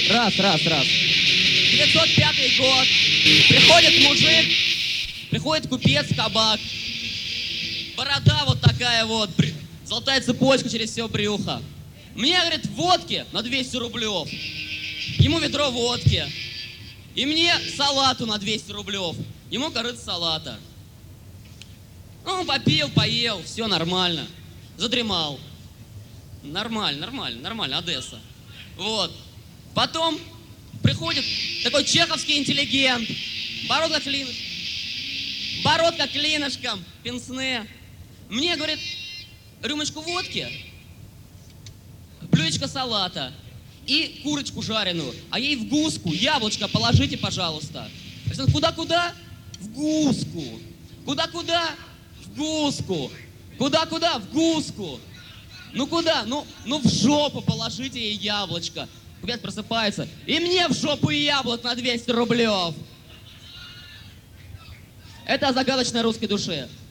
Раз. 905 год. Приходит мужик, приходит купец в кабак. Борода вот такая вот, золотая цепочка через все брюхо. Мне, говорит, водки на 200 рублев. Ему ведро водки. И мне салату на 200 рублев. Ему корыто салата. Ну, попил, поел, все нормально. Задремал. Нормально, Одесса. Вот. Потом приходит такой чеховский интеллигент. Бородка клинышком, пенсне. Мне, говорит, рюмочку водки, блюдечко салата и курочку жареную. А ей в гуску яблочко положите, пожалуйста. Куда-куда? В гуску. Куда-куда? В гуску. Куда-куда? В гуску. Ну куда? Ну в жопу положите ей яблочко. Купец просыпается. И мне в жопу яблок на 200 рублев. Это о загадочной русской душе.